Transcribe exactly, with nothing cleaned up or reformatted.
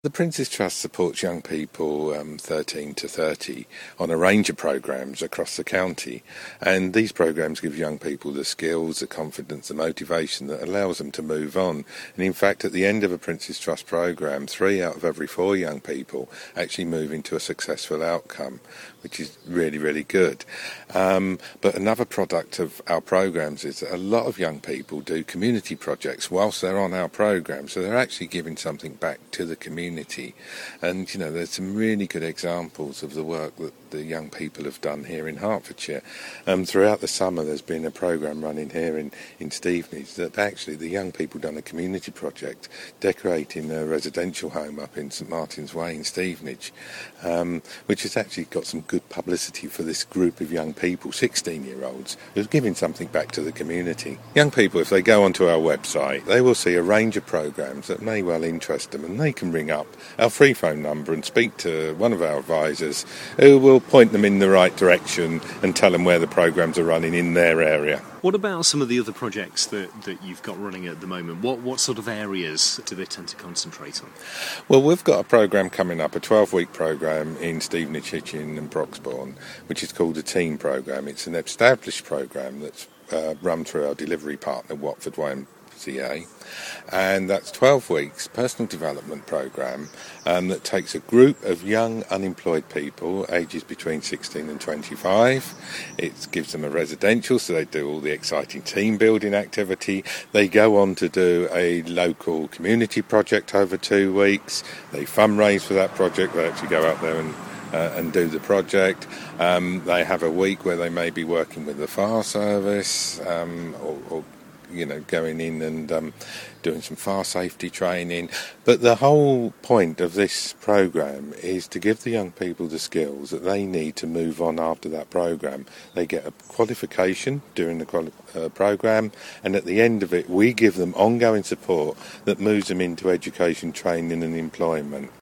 The Prince's Trust supports young people um, thirteen to thirty on a range of programmes across the county, and these programmes give young people the skills, the confidence, the motivation that allows them to move on. And in fact, at the end of a Prince's Trust programme, three out of every four young people actually move into a successful outcome, which is really, really good. Um, but another product of our programmes is that a lot of young people do community projects whilst they're on our programme, so they're actually giving something back to the community. And, you know, there's some really good examples of the work that the young people have done here in Hertfordshire. Um, throughout the summer, there's been a programme running here in, in Stevenage that actually the young people done a community project decorating a residential home up in St Martin's Way in Stevenage, um, which has actually got some good publicity for this group of young people, sixteen-year-olds, who's giving something back to the community. Young people, if they go onto our website, they will see a range of programmes that may well interest them, and they can ring up our free phone number and speak to one of our advisors who will point them in the right direction and tell them where the programmes are running in their area. What about some of the other projects that, that you've got running at the moment? What what sort of areas do they tend to concentrate on? Well, we've got a programme coming up, a twelve-week programme in Stevenage, Hitchin and Broxbourne, which is called a Team Programme. It's an established programme that's uh, run through our delivery partner, Watford Y M C A, and that's twelve weeks personal development programme um, that takes a group of young unemployed people ages between sixteen and twenty-five. It gives them a residential, so they do all the exciting team building activity. They go on to do a local community project over two weeks. They fundraise for that project. They actually go out there and Uh, and do the project. Um, they have a week where they may be working with the fire service um, or, or you know, going in and um, doing some fire safety training. But the whole point of this programme is to give the young people the skills that they need to move on after that programme. They get a qualification during the quali- uh, programme, and at the end of it we give them ongoing support that moves them into education, training and employment.